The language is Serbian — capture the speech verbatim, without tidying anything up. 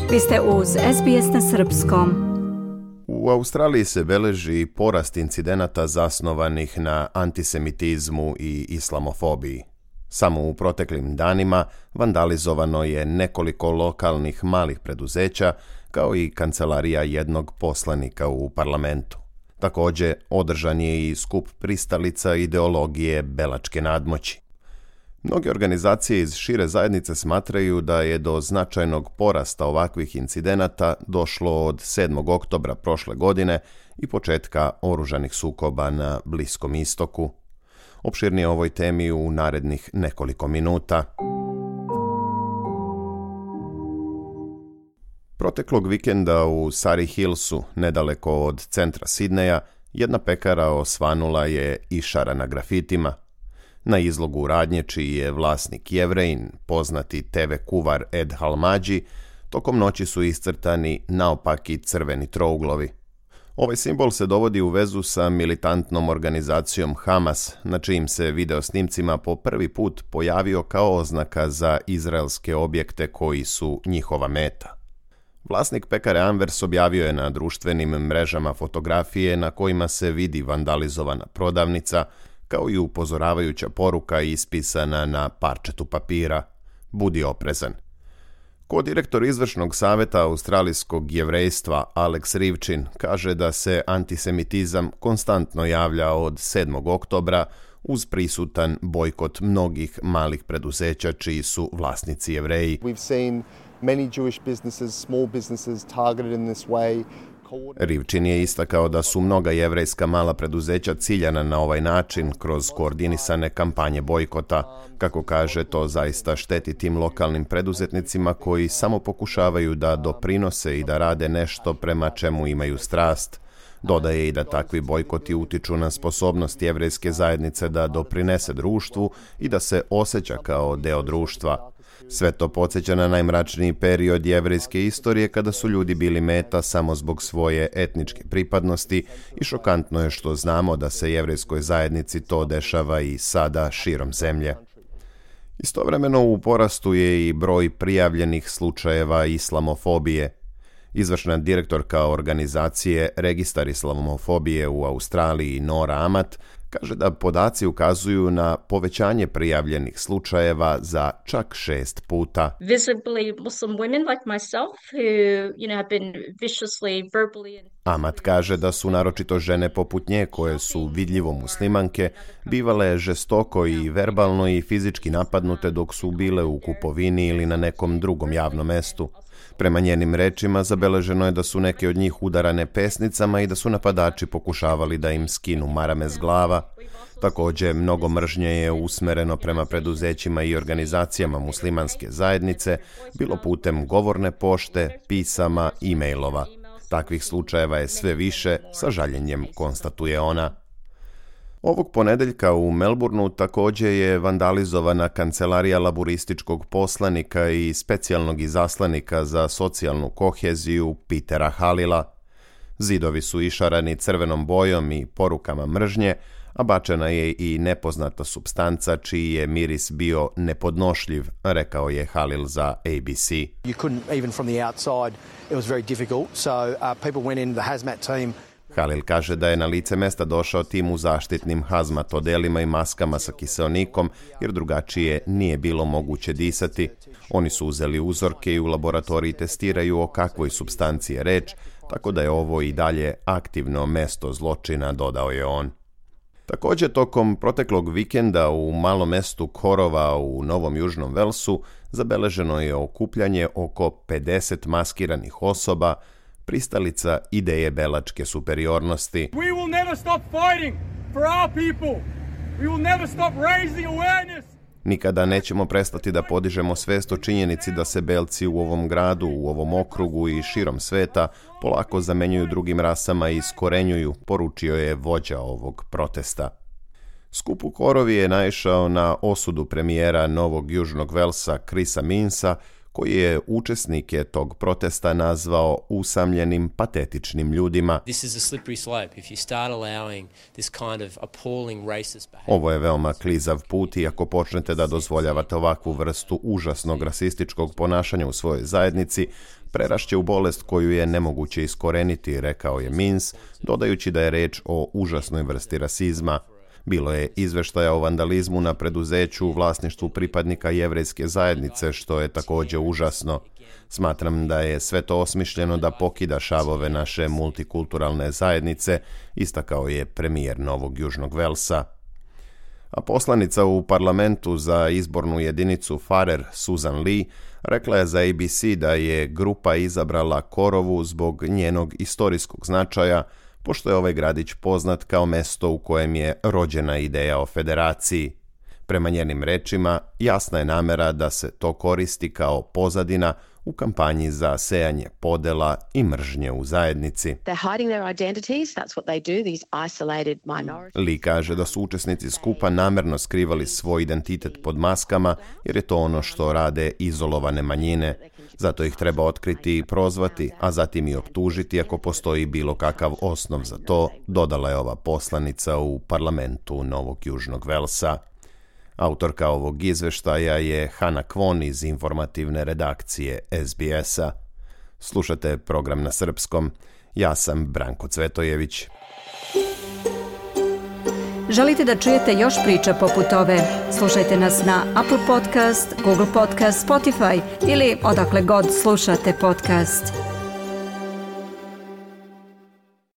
Vi ste uz S B S na srpskom. U Australiji se beleži porast incidenata zasnovanih na antisemitizmu i islamofobiji. Samo u proteklim danima vandalizovano je nekoliko lokalnih malih preduzeća, kao i kancelarija jednog poslanika u parlamentu. Također, održan je i skup pristalica ideologije belačke nadmoći. Mnoge organizacije iz šire zajednice smatraju da je do značajnog porasta ovakvih incidenata došlo od sedmog oktobra prošle godine i početka oružanih sukoba na Bliskom istoku. Opširnije o ovoj temi u narednih nekoliko minuta. Proteklog vikenda u Surry Hillsu, nedaleko od centra Sidneja, jedna pekara osvanula je išarana grafitima. Na izlogu radnje, čiji je vlasnik Jevrejin, poznati te ve kuvar Ed Halmađi, tokom noći su iscrtani naopaki crveni trouglovi. Ovaj simbol se dovodi u vezu sa militantnom organizacijom Hamas, na čijim se videosnimcima po prvi put pojavio kao oznaka za izraelske objekte koji su njihova meta. Vlasnik pekare Anvers objavio je na društvenim mrežama fotografije na kojima se vidi vandalizovana prodavnica, kao i upozoravajuća poruka ispisana na parčetu papira: budi oprezan. Kodirektor izvršnog savjeta australijskog jevrejstva Alex Rivčin kaže da se antisemitizam konstantno javlja od sedmog oktobra uz prisutan bojkot mnogih malih preduzeća čiji su vlasnici Jevreji. We've seen many Jewish businesses, small businesses targeted in this way. Rivčin je istakao da su mnoga jevrejska mala preduzeća ciljana na ovaj način kroz koordinisane kampanje bojkota. Kako kaže, to zaista šteti tim lokalnim preduzetnicima koji samo pokušavaju da doprinose i da rade nešto prema čemu imaju strast. Dodaje i da takvi bojkoti utiču na sposobnost jevrejske zajednice da doprinese društvu i da se osjeća kao deo društva. Sve to podsjeća na najmračniji period jevrejske istorije kada su ljudi bili meta samo zbog svoje etničke pripadnosti i šokantno je što znamo da se jevrejskoj zajednici to dešava i sada širom zemlje. Istovremeno u porastu je i broj prijavljenih slučajeva islamofobije. Izvršna direktorka organizacije Registar islamofobije u Australiji Nora Amat kaže da podaci ukazuju na povećanje prijavljenih slučajeva za čak šest puta. Amat kaže da su naročito žene poput nje, koje su vidljivo muslimanke, bivale žestoko i verbalno i fizički napadnute dok su bile u kupovini ili na nekom drugom javnom mestu. Prema njenim rečima, zabeleženo je da su neke od njih udarane pesnicama i da su napadači pokušavali da im skinu marame s glava. Također, mnogo mržnje je usmereno prema preduzećima i organizacijama muslimanske zajednice, bilo putem govorne pošte, pisama, e-mailova. Takvih slučajeva je sve više, sa žaljenjem konstatuje ona. Ovog ponedeljka u Melbourneu također je vandalizovana kancelarija laburističkog poslanika i specijalnog izaslanika za socijalnu koheziju Petera Halila. Zidovi su išarani crvenom bojom i porukama mržnje, a bačena je i nepoznata supstanca čiji je miris bio nepodnošljiv, rekao je Halil za A B C. You couldn't even from the outside. It was very difficult. So uh, people went in the hazmat team. Halil kaže da je na lice mesta došao tim u zaštitnim hazmat odelima i maskama sa kiseonikom, jer drugačije nije bilo moguće disati. Oni su uzeli uzorke i u laboratoriji testiraju o kakvoj supstanciji je reč, tako da je ovo i dalje aktivno mesto zločina, dodao je on. Također, tokom proteklog vikenda u malom mestu Korova u Novom Južnom Velsu zabeleženo je okupljanje oko pedeset maskiranih osoba, pristalica ideje belačke superiornosti. We will never stop fighting for our people. We will never stop raising awareness. Nikada nećemo prestati da podižemo svest o činjenici da se belci u ovom gradu, u ovom okrugu i širom sveta polako zamenjuju drugim rasama i iskorenjuju, poručio je vođa ovog protesta. Skup u Korovi je naišao na osudu premijera Novog Južnog Velsa Chrisa Minsa, koji je učesnike tog protesta nazvao usamljenim, patetičnim ljudima. Ovo je veoma klizav put i ako počnete da dozvoljavate ovakvu vrstu užasnog rasističkog ponašanja u svojoj zajednici, prerašće u bolest koju je nemoguće iskoreniti, rekao je Means, dodajući da je reč o užasnoj vrsti rasizma. Bilo je izveštaja o vandalizmu na preduzeću u vlasništvu pripadnika jevrejske zajednice, što je također užasno. Smatram da je sve to osmišljeno da pokida šavove naše multikulturalne zajednice, istakao je premijer Novog Južnog Velsa. A poslanica u parlamentu za izbornu jedinicu Farer, Susan Lee, rekla je za A B C da je grupa izabrala Korovu zbog njenog istorijskog značaja, pošto je ovaj gradić poznat kao mesto u kojem je rođena ideja o federaciji. Prema njenim rečima, jasna je namera da se to koristi kao pozadina u kampanji za sejanje podela i mržnje u zajednici. Lee kaže da su učesnici skupa namerno skrivali svoj identitet pod maskama, jer je to ono što rade izolovane manjine. Zato ih treba otkriti i prozvati, a zatim i optužiti ako postoji bilo kakav osnov za to, dodala je ova poslanica u parlamentu Novog Južnog Velsa. Autorka ovog izveštaja je Hana Kwon iz informativne redakcije S B S-a. Slušate program na srpskom. Ja sam Branko Cvetojević. Želite da čujete još priča poput ove? Slušajte nas na Apple Podcast, Google Podcast, Spotify ili odakle god slušate podcast.